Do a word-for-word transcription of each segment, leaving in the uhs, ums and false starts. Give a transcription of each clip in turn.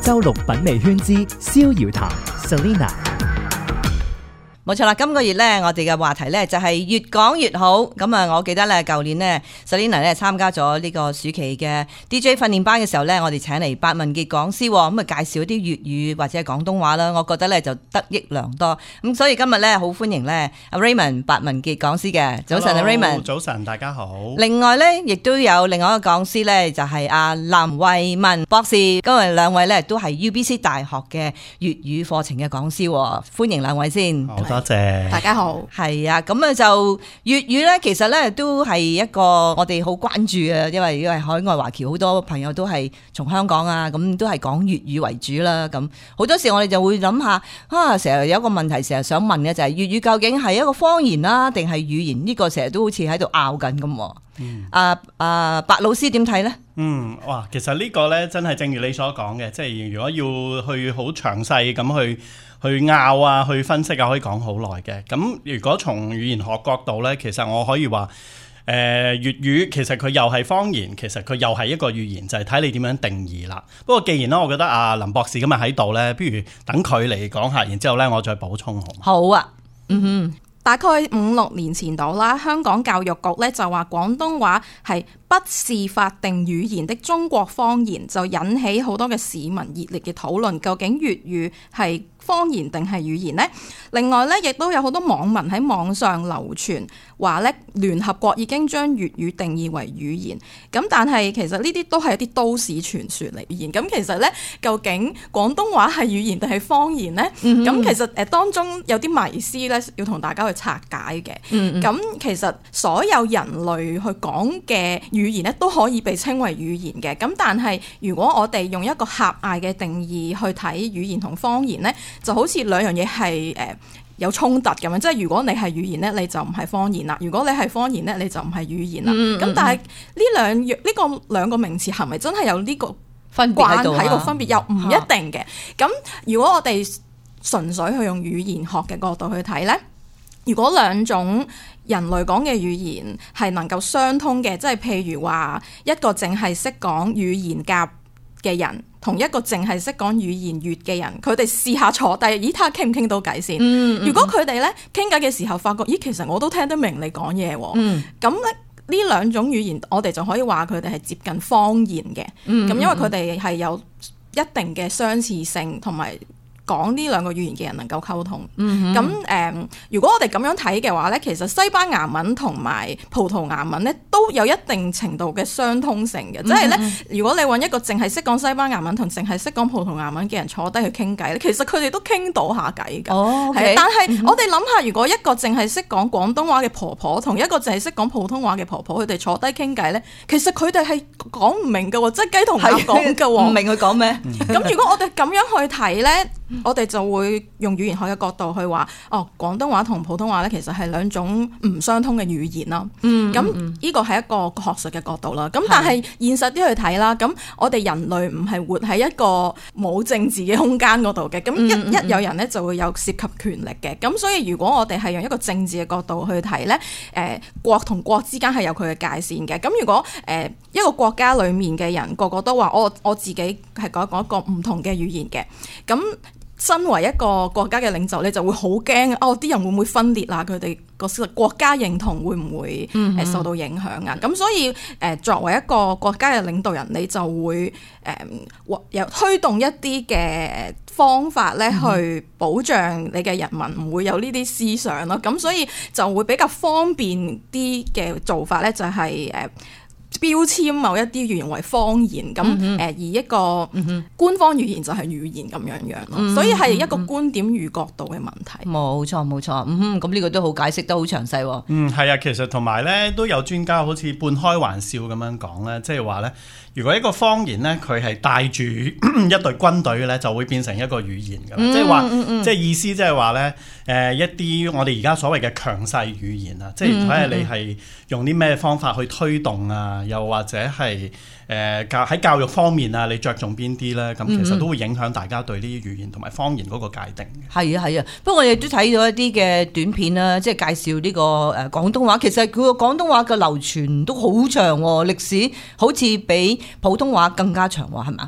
周六品味圈之逍遙談 Selina。 冇錯啦，今個月咧，我哋嘅話題咧就係越講越好。咁啊，我記得咧，舊年咧 Selina 咧參加咗呢個暑期嘅 D J 訓練班嘅時候咧，我哋請嚟白文傑講師，咁啊介紹一啲粵語或者係廣東話啦。我覺得咧就得益良多。咁所以今日咧好歡迎咧阿 Raymond 白文傑講師嘅。早晨啊 Raymond。 早晨，大家好。 另外咧，亦都有另外一個講師咧，就係阿林慧文博士。今日兩位咧都係 U B C 大學嘅粵語課程嘅講師，歡迎兩位先。 好多謝， 大家好。 係啊，咁啊就粵語咧，其實咧都係一個我哋好關注嘅，因為因為海外華僑好多朋友都係從香港啊，咁都係講粵語為主啦。咁好多時我哋就會諗下，啊，成日有一個問題，成日想問嘅就係粵語究竟係一個方言啦，定係語言？呢個成日都好似喺度拗緊咁。嗯，啊啊，白老師點睇咧？ 嗯，哇，其實呢個咧真係正如你所講嘅，即係如果要去好詳細咁去。去拗啊，去分析啊，可以講好耐嘅。咁如果從語言學角度呢，其實我可以話，誒、呃、粵語其實佢又係方言，其實佢又係一個語言，就係、是、睇你點樣定義啦。不過既然呢，我覺得阿林博士今日喺度呢，不如等佢嚟講下，然之後呢，我再補充好。 好啊，嗯哼。 大概五六年前度啦，香港教育局咧就話廣東話係不是法定語言的中國方言，就引起好多嘅市民熱烈嘅討論，究竟粵語係方言定係語言呢？另外咧，亦都有好多網民喺網上流傳話咧，聯合國已經將粵語定義為語言。咁但係其實呢啲都係一啲都市傳說嚟言。咁其實咧，究竟廣東話係語言定係方言呢？咁、嗯、其實誒當中有啲迷思咧，要同大家去拆解嘅。咁、嗯、其實所有人類去講嘅語言咧，都可以被稱為語言嘅。咁但係如果我哋用一個狹隘嘅定義去睇語言同方言咧，就好似兩樣嘢係誒有衝突咁樣，即係如果你係語言咧，你就唔係方言啦；如果你係方言咧，你就唔係語言啦。咁、嗯嗯、但係呢兩樣呢個兩個名詞係咪真係有呢個分別喺度啊？ 關係個分別又唔一定嘅。咁如果我哋純粹去用語言學嘅角度去睇咧，如果兩種人類講嘅語言係能夠相通嘅，即係譬如話一個淨係識講語言甲嘅人，同一個淨係識講語言乙嘅人，佢哋試下坐低，咦，睇下傾唔傾到偈先。嗯嗯、如果佢哋咧傾偈嘅時候發覺，咦，其實我都聽得明你講嘢喎。咁咧呢兩種語言，我哋就可以話佢哋係接近方言嘅。咁、嗯、因為佢哋係有一定嘅相似性，同埋講呢兩個語言嘅人能夠溝通。咁誒、嗯嗯，如果我哋咁樣睇嘅話咧，其實西班牙文同埋葡萄牙文咧都有一定程度嘅相通性嘅。即係咧，如果你揾一個淨係識講西班牙文同淨係識講葡萄牙文嘅人坐低去傾偈咧，其實佢哋都傾到下偈㗎。哦 okay、但係我哋諗下，如果一個淨係識講廣東話嘅婆婆同一個淨係識講普通話嘅婆婆，佢哋坐低傾偈咧，其實佢哋係講唔明㗎喎，即係雞同鴨講㗎喎，唔明佢講咩。咁如果我哋咁樣去睇咧，我哋就會用語言學嘅角度去話，哦，廣東話同普通話咧，其實係兩種唔相通嘅語言啦。嗯，咁呢個係一個學術嘅角度啦。咁但係現實啲去睇啦，咁我哋人類唔係活喺一個冇政治嘅空間嗰度嘅。咁一一有人咧就會有涉及權力嘅。咁所以如果我哋係用一個政治嘅角度去睇咧，誒、呃、國同國之間係有佢嘅界線嘅。咁如果誒、呃、一個國家裡面嘅人個個都話，我我自己係講講一個唔同嘅語言嘅，咁身為一個國家嘅領袖，你就會好驚哦！啲人會唔會分裂啊？佢哋個國家認同會唔會誒受到影響啊？咁、嗯、所以誒作為一個國家嘅領導人，你就會誒有推動一啲嘅方法咧，去保障你嘅人民唔會有呢啲思想咯。咁所以就會比較方便啲嘅做法咧，就係誒標籤某一啲語言為方言，咁誒、嗯、而一個官方語言就係語言咁樣樣咯，嗯、所以係一個觀點與角度嘅問題。冇錯冇錯，嗯，咁呢個都好解釋得好詳細。 嗯，係啊，其實同埋咧都有專家好似半開玩笑咁樣講咧，即係話咧，如果一個方言咧佢係帶住一隊軍隊嘅咧，就會變成一個語言㗎啦。即係話，即係意思即係話咧，誒一啲我哋而家所謂嘅強勢語言啊，即係睇下你係用啲咩方法去推動啊。又或者係誒教喺教育方面啊，你着重邊啲咧？咁其實都會影響大家對呢啲語言同埋方言嗰個界定嘅。係啊係啊，不過我哋都睇到一啲嘅短片啦，即係介紹呢個誒廣東話。其實佢個廣東話嘅流傳都好長喎，歷史好似比普通話更加長喎，係咪？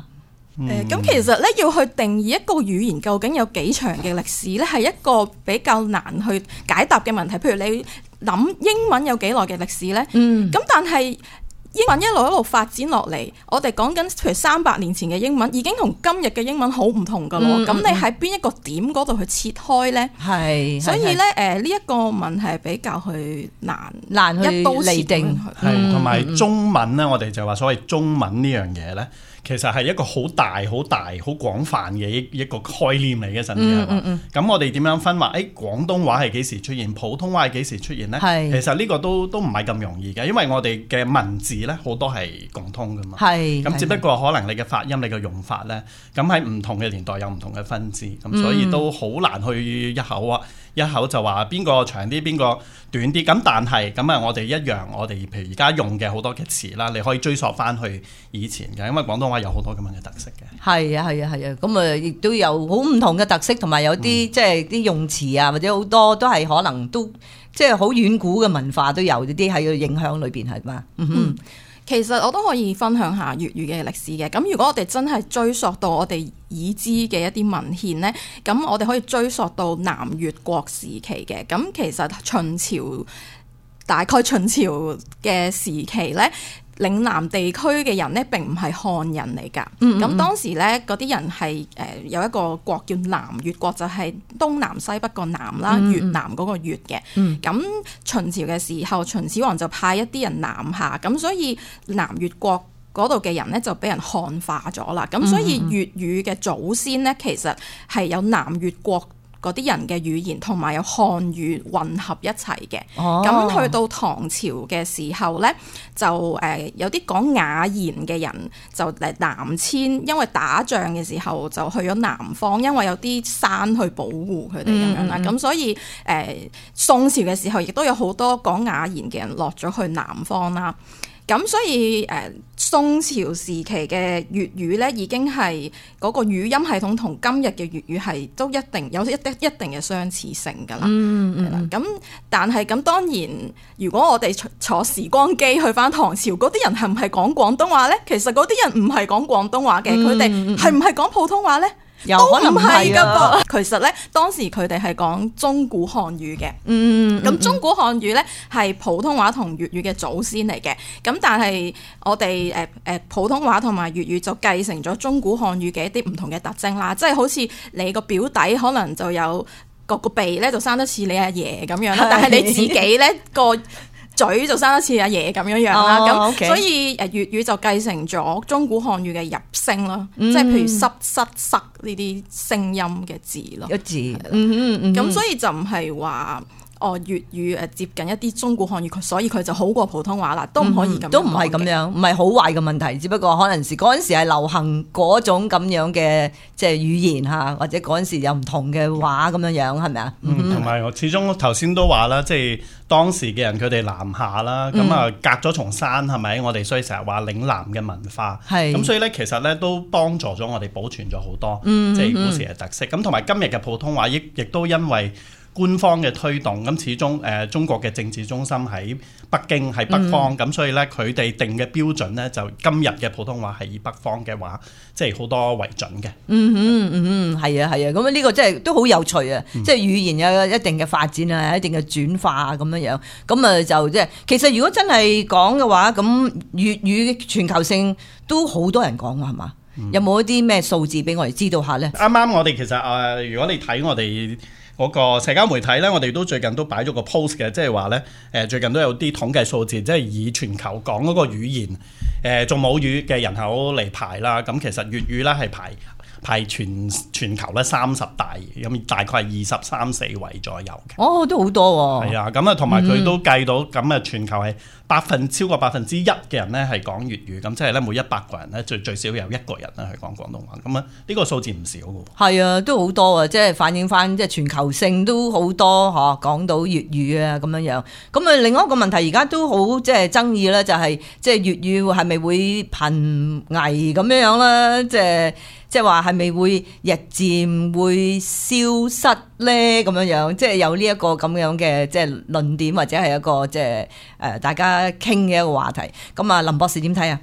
誒咁、呃、其實咧要去定義一個語言究竟有幾長嘅歷史咧，係一個比較難去解答嘅問題。譬如你諗英文有幾耐嘅歷史咧，咁、嗯、但係英文一路一路發展落嚟，我哋講緊譬如三百年前嘅英文已經同今日嘅英文好唔同噶咯。咁、嗯、你喺邊一個點嗰度去切開咧？係，所以咧誒呢一個問題係比較去難難去一刀釐定， 係同埋中文咧，我哋就話所謂中文呢樣嘢咧。其實係一個好大、好大、好廣泛嘅一一個概念嚟嘅，甚至係嘛？咁我哋點樣分話？誒、哎，廣東話係幾時出現？普通話係幾時出現呢？其實呢個都都唔係咁容易嘅，因為我哋嘅文字咧好多係共通噶嘛。係咁，只不過可能你嘅發音、你嘅用法咧，咁喺唔同嘅年代有唔同嘅分支，咁、嗯、所以都好難去一口啊！一口就話邊個長啲，邊個短啲。咁但係咁啊，我哋一樣，我哋譬如而家用嘅好多嘅詞啦，你可以追溯翻去以前嘅，因為廣東話有好多咁樣嘅特色嘅。係啊，係啊，係啊，咁啊，亦都有好唔同嘅特色，同埋有啲、嗯、即係啲用詞啊，或者好多都係可能都即係好遠古嘅文化都有呢啲喺個影響裏邊係嘛。嗯哼。嗯其實我都可以分享下粵語嘅歷史嘅。咁如果我哋真係追溯到我哋已知嘅一啲文獻呢，咁我哋可以追溯到南越國時期嘅。咁其實秦朝大概秦朝嘅時期呢，嶺南地區嘅人呢並唔係漢人嚟㗎。咁、嗯嗯、當時呢，嗰啲人係誒有一個國叫南越國，就係、是、東南西北個南啦，嗯嗯越南嗰個越嘅。咁、嗯、秦朝嘅時候，秦始皇就派一啲人南下，咁所以南越國嗰度嘅人呢就俾人漢化咗啦。咁所以粵語嘅祖先呢，其實係有南越國嗰啲人嘅語言同埋有漢語混合一齊嘅。咁、哦、去到唐朝嘅時候呢，就誒、呃、有啲講雅言嘅人就嚟南遷，因為打仗嘅時候就去咗南方，因為有啲山去保護佢哋咁樣啦。咁、嗯嗯、所以誒、呃、宋朝嘅時候，亦都有好多講雅言嘅人落咗去南方啦。咁所以誒、呃、宋朝時期嘅粵語咧，已經係嗰個語音系統同今日嘅粵語係都一定有一啲一定嘅相似性㗎啦。嗯嗯。咁但係咁當然，如果我哋坐時光機去返唐朝，嗰啲人係唔係講廣東話咧？其實嗰啲人唔係講廣東話嘅，佢哋係唔係講普通話咧？又可能唔係噶噃，其實咧當時佢哋係講中古漢語嘅，嗯，咁中古漢語咧係普通話同粵語嘅祖先嚟嘅，咁但係我哋誒誒普通話同埋粵語就繼承咗中古漢語嘅一啲唔同嘅特徵啦，即係好似你個表弟可能就有個個鼻咧就生得似你阿爺咁樣啦，但係你自己咧個嘴就生得似阿爺咁樣樣啦，咁、oh, okay. 所以誒粵語就繼承咗中古漢語嘅入聲咯，嗯、即係譬如濕濕塞呢啲聲音嘅字咯，一字，咁、嗯嗯、所以就唔係話哦粵語誒接近一啲中古漢語，所以佢就好過普通話啦，都唔可以咁、嗯，都唔係咁樣，唔係好壞嘅問題，只不過可能是嗰陣時係流行嗰種咁樣嘅即係語言嚇，或者嗰陣時有唔同嘅話咁樣樣係咪啊？嗯，同埋我始終頭先都話啦，即係。當時嘅人佢哋南下啦，咁啊、嗯、隔咗重山係咪？我哋所以成日話嶺南嘅文化，咁所以咧其實咧都幫助咗我哋保存咗好多，嗯、即係古時嘅特色。咁同埋今日嘅普通話亦亦都因為官方嘅推動，咁始終誒、呃、中國嘅政治中心喺北京喺北方，咁、嗯、所以咧佢哋定嘅標準咧就今日嘅普通話係以北方嘅話，即係好多為準嘅。嗯哼嗯哼，係啊係啊，咁呢個真係都好有趣啊！嗯、即係語言有一定嘅發展啊，一定嘅轉化啊咁樣樣，咁啊就即係其實如果真係講嘅話，咁粵語嘅全球性都好多人講啊，係嘛？嗯、有冇一啲咩數字俾我哋知道下咧？啱啱我哋其實誒、呃，如果你睇我哋嗰個社交媒體咧，我哋都最近都擺咗個 post 嘅，即係話咧誒，最近都有啲統計數字，即係以全球講嗰個語言誒做母語嘅人口嚟排啦。咁其實粵語咧係排排全全球咧三十大，咁大概係二十三四位左右嘅。哦，都好多喎。係啊，咁啊，同埋佢都計到咁啊，全球係百分超過百分之一嘅人咧係講粵語，咁即係咧每一百個人咧最最少有一個人咧係講廣東話。咁啊，呢個數字唔少嘅。係啊，都好多啊，即係反映翻即係全球性都好多嗬，講到粵語啊咁樣樣。咁啊，另外一個問題而家都好即係爭議咧，就係即係粵語係咪會瀕危咁樣樣啦？即係。即係話係咪會日漸會消失咧？咁樣樣，即係有呢一個咁樣嘅即係論點，或者係一個即係誒大家傾嘅一個話題。咁啊，林博士點睇啊？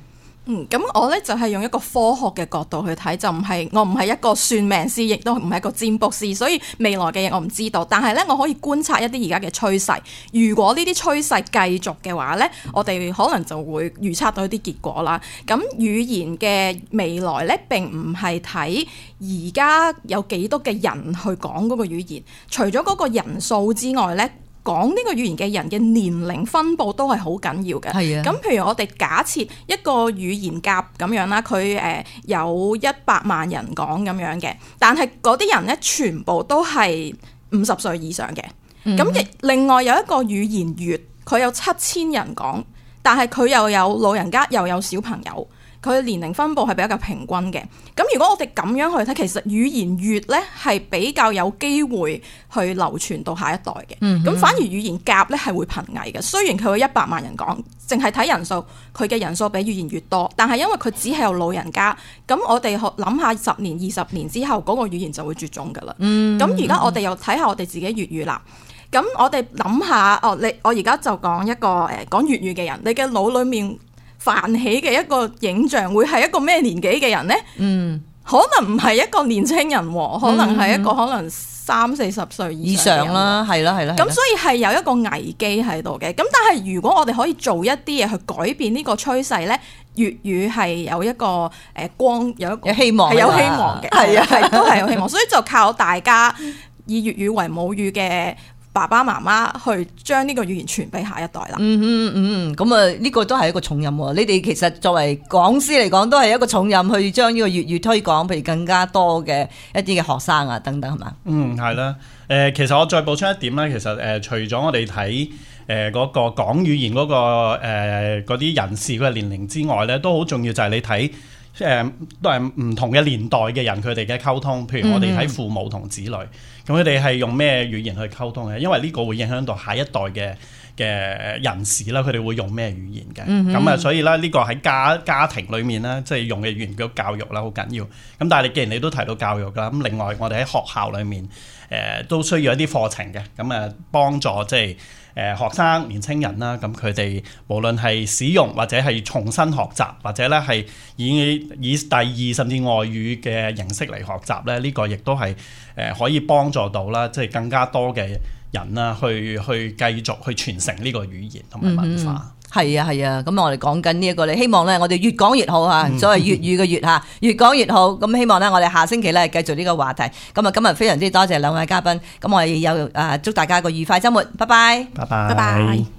嗯，咁我咧就係、是、用一個科學嘅角度去睇，就唔係我唔係一個算命師，亦都唔係一個占卜師，所以未來嘅嘢我唔知道。但係咧，我可以觀察一啲而家嘅趨勢。如果呢啲趨勢繼續嘅話咧，我哋可能就會預測到一啲結果啦。咁語言嘅未來咧，並唔係睇而家有幾多嘅人去講嗰個語言，除咗嗰個人數之外咧。講呢個語言嘅人嘅年齡分佈都係好緊要嘅。係啊，咁譬如我哋假設一個語言甲咁樣啦，佢誒有一百萬人講咁樣嘅，但係嗰啲人咧全部都係五十歲以上嘅。咁亦、嗯、另外有一個語言乙，佢有七千人講，但係佢又有老人家又有小朋友。佢年齡分佈係比較平均嘅，咁如果我哋咁樣去睇，其實語言乙咧係比較有機會去流傳到下一代嘅，咁、嗯、哼反而語言甲咧係會瀕危嘅。雖然佢有一百萬人講，淨係睇人數，佢嘅人數比語言乙多，但係因為佢只係有老人家，咁我哋諗下十年、二十年之後嗰、那個語言就會絕種噶啦。咁而家我哋又睇下我哋自己粵語啦。咁我哋諗下，哦，你我而家就講一個誒講粵語嘅人，你嘅腦裡面泛起嘅一個影像會係一個咩年紀嘅人呢？嗯，可能唔係一個年青人，可能係一個可能三四十歲以上啦，係啦係啦。咁所以係有一個危機喺度嘅。咁但係如果我哋可以做一啲嘢去改變呢個趨勢呢，粵語係有一個誒光，有一個有希望，係有希望嘅，係啊係都係有希望。所以就靠大家以粵語為母語嘅爸爸媽媽去將呢個語言傳俾下一代啦。嗯嗯嗯，咁啊呢個都係一個重任喎。你哋其實作為講師嚟講，都係一個重任去將呢個粵語推廣，譬如更加多嘅一啲嘅學生啊等等，係嘛？嗯， 係啦。誒，其實我再補充一點咧，其實誒、呃，除咗我哋睇誒嗰個講語言嗰、嗰個誒嗰啲人士嘅年齡之外咧，都好重要就係你睇。誒、呃、都係唔同嘅年代嘅人，佢哋嘅溝通，譬如我哋睇父母同子女，咁佢哋係用咩語言去溝通嘅？因為呢個會影響到下一代嘅嘅人士啦，佢哋會用咩語言嘅？咁啊、嗯哼，所以咧呢個喺家家庭裏面咧，即係用嘅語言叫教育啦，好緊要。咁但係你既然你都提到教育啦，咁另外我哋喺學校裏面誒、呃、都需要一啲課程嘅，咁啊幫助即係。誒學生年青人啦，咁佢哋無論係使用或者係重新學習，或者咧係以以第二甚至外語嘅形式嚟學習咧，呢、這個亦都係誒可以幫助到啦，即係更加多嘅人啦，去去繼續去傳承呢個語言同埋文化。嗯係啊係啊，咁我哋講緊呢一個咧，希望咧我哋越講越好啊，所謂粵語嘅粵嚇，越講越好。咁希望咧我哋下星期咧繼續呢個話題。咁啊今日非常之多謝兩位嘉賓，咁我哋有誒祝大家一個愉快週末，拜拜， 拜拜， 拜拜。